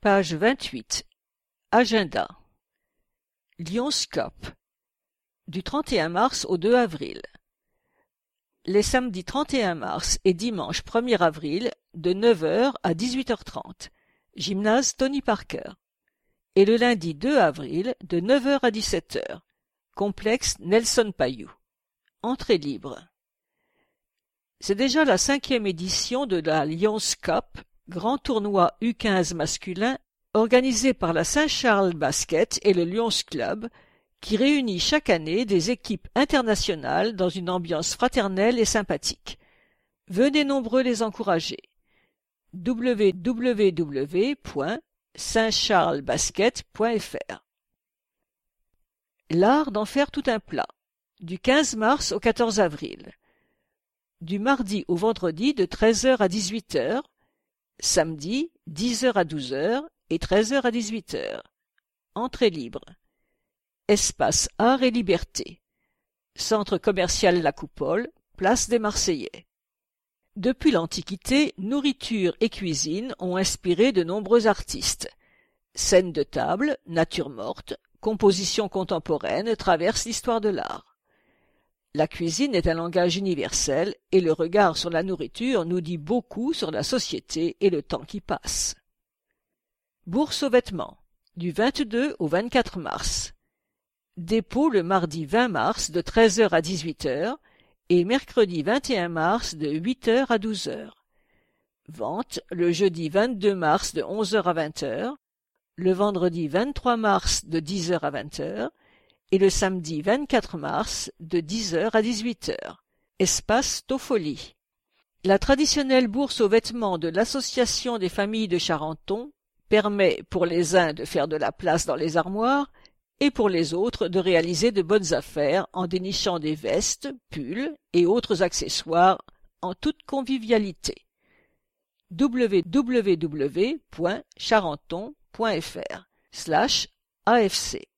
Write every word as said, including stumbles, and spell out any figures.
Page vingt-huit. Agenda. Lions Cup. Du trente et un mars au deux avril. Les samedis trente et un mars et dimanche premier avril, de neuf heures à dix-huit heures trente. Gymnase Tony Parker. Et le lundi deux avril, de neuf heures à dix-sept heures. Complexe Nelson Payou. Entrée libre. C'est déjà la cinquième édition de la Lions Cup, grand tournoi U quinze masculin organisé par la Saint-Charles Basket et le Lions Club, qui réunit chaque année des équipes internationales dans une ambiance fraternelle et sympathique. Venez nombreux les encourager. w w w point saint charles basket point f r. L'art d'en faire tout un plat. Du quinze mars au quatorze avril. Du mardi au vendredi de treize heures à dix-huit heures, samedi dix heures à douze heures et treize heures à dix-huit heures. Entrée libre. Espace Art et Liberté. Centre commercial La Coupole, place des Marseillais. Depuis l'Antiquité, nourriture et cuisine ont inspiré de nombreux artistes. Scènes de table, nature morte, composition contemporaine traversent l'histoire de l'art. La cuisine est un langage universel et le regard sur la nourriture nous dit beaucoup sur la société et le temps qui passe. Bourse aux vêtements, du vingt-deux au vingt-quatre mars. Dépôt le mardi vingt mars de treize heures à dix-huit heures et mercredi vingt et un mars de huit heures à douze heures. Vente le jeudi vingt-deux mars de onze heures à vingt heures, le vendredi vingt-trois mars de dix heures à vingt heures et le samedi vingt-quatre mars de dix heures à dix-huit heures. Espace Toffoli. La traditionnelle bourse aux vêtements de l'Association des familles de Charenton permet pour les uns de faire de la place dans les armoires et pour les autres de réaliser de bonnes affaires en dénichant des vestes, pulls et autres accessoires en toute convivialité. w w w point charenton point f r slash A F C